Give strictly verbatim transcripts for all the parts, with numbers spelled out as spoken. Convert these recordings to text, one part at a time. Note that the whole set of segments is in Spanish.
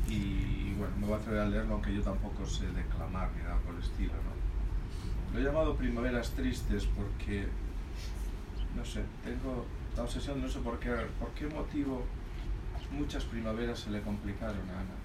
y bueno, me voy a atrever a leerlo, aunque yo tampoco sé declamar ni nada por el estilo, ¿no? Lo he llamado Primaveras Tristes porque, no sé, tengo la obsesión, no sé por qué, por qué motivo muchas primaveras se le complicaron a Ana.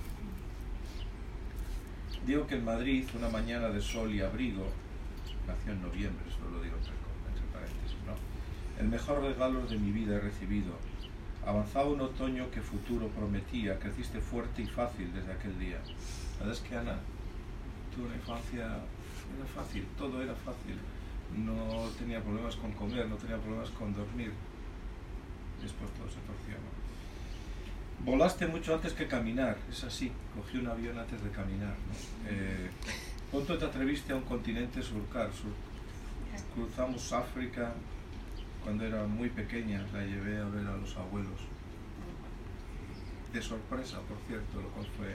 Digo que en Madrid, una mañana de sol y abrigo, nació en noviembre, eso lo digo entre, entre paréntesis, ¿no? El mejor regalo de mi vida he recibido. Avanzaba un otoño que futuro prometía, creciste fuerte y fácil desde aquel día. La verdad es que Ana tuvo una infancia, era fácil, todo era fácil. No tenía problemas con comer, no tenía problemas con dormir. Después todo se torció, ¿no? Volaste mucho antes que caminar, es así, cogí un avión antes de caminar, ¿no? Eh, pronto te atreviste a un continente surcar, sur, cruzamos África cuando era muy pequeña, la llevé a ver a los abuelos. De sorpresa, por cierto, lo cual fue.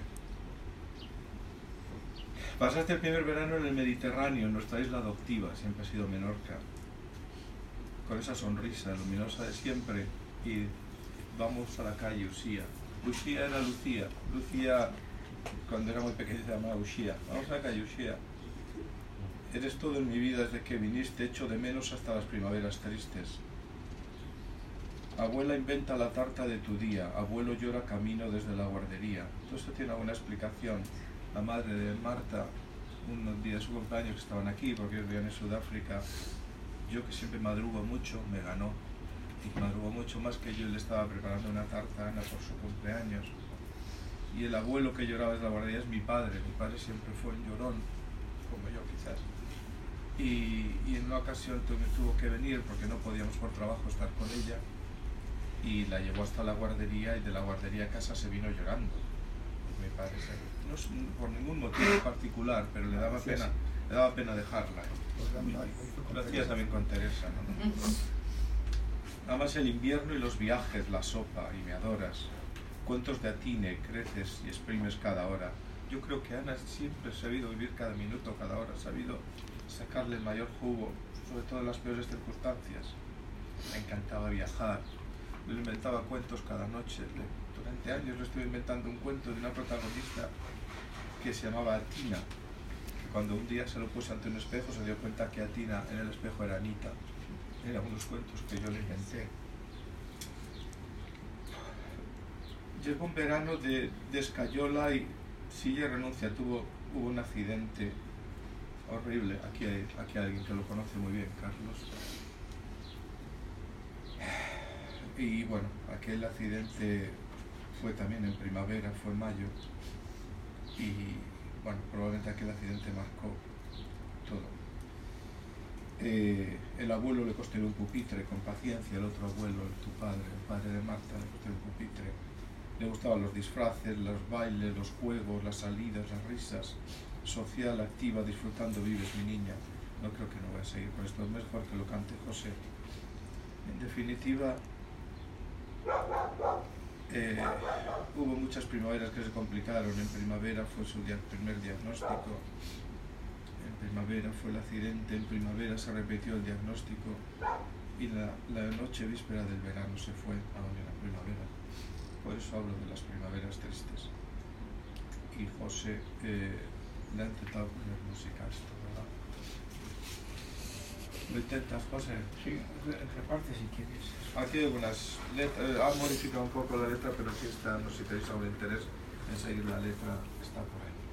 Pasaste el primer verano en el Mediterráneo, en nuestra isla adoptiva, siempre ha sido Menorca, con esa sonrisa luminosa de siempre, y vamos a la calle Usía. Usía era Lucía, Lucía cuando era muy pequeña se llamaba Usía. Vamos a la calle Usía. Eres todo en mi vida desde que viniste, echo de menos hasta las primaveras tristes. Abuela inventa la tarta de tu día, abuelo llora camino desde la guardería. Todo esto tiene alguna explicación. La madre de Marta, unos días de su cumpleaños, estaban aquí porque ellos vivían en Sudáfrica. Yo, que siempre madrugo mucho, me ganó. Y madrugó mucho más que yo, le estaba preparando una tarta a Ana por su cumpleaños. Y el abuelo que lloraba desde la guardería es mi padre. Mi padre siempre fue un llorón, como yo quizás. Y, y en una ocasión tuve, tuvo que venir porque no podíamos por trabajo estar con ella. Y la llevó hasta la guardería y de la guardería a casa se vino llorando. Mi padre se, no es por ningún motivo particular, pero le daba pena, le daba pena dejarla. Lo hacía también con Teresa, ¿no? Amas el invierno y los viajes, la sopa, y me adoras. Cuentos de atine, creces y exprimes cada hora. Yo creo que Ana siempre ha sabido vivir cada minuto, cada hora, ha sabido sacarle el mayor jugo, sobre todo en las peores circunstancias. Me encantaba viajar, yo le inventaba cuentos cada noche. Durante años le estuve inventando un cuento de una protagonista que se llamaba Atina, que cuando un día se lo puse ante un espejo se dio cuenta que Atina en el espejo era Anita. Eran unos cuentos que yo le inventé. Llegó un verano de, de escayola y Silla renuncia, tuvo, hubo un accidente horrible. Aquí hay, aquí hay alguien que lo conoce muy bien, Carlos. Y bueno, aquel accidente fue también en primavera, fue en mayo. Y bueno, probablemente aquel accidente marcó todo. Eh, el abuelo le construyó un pupitre con paciencia, el otro abuelo, tu padre, el padre de Marta, le construyó un pupitre. Le gustaban los disfraces, los bailes, los juegos, las salidas, las risas. Social, activa, disfrutando vives, mi niña. No creo que no voy a seguir con esto, es mejor que lo cante José. En definitiva, eh, hubo muchas primaveras que se complicaron. En primavera fue su dia- primer diagnóstico. En primavera fue el accidente, en primavera se repitió el diagnóstico y la, la noche víspera del verano se fue a donde la primavera. Por eso hablo de las primaveras tristes. Y José eh, le ha intentado poner música a esto, ¿verdad? ¿Lo intentas, José? Sí, reparte si quieres. Aquí hay algunas letras, ha modificado un poco la letra, pero aquí está, no sé si tenéis algún interés en seguir la letra, está por ahí.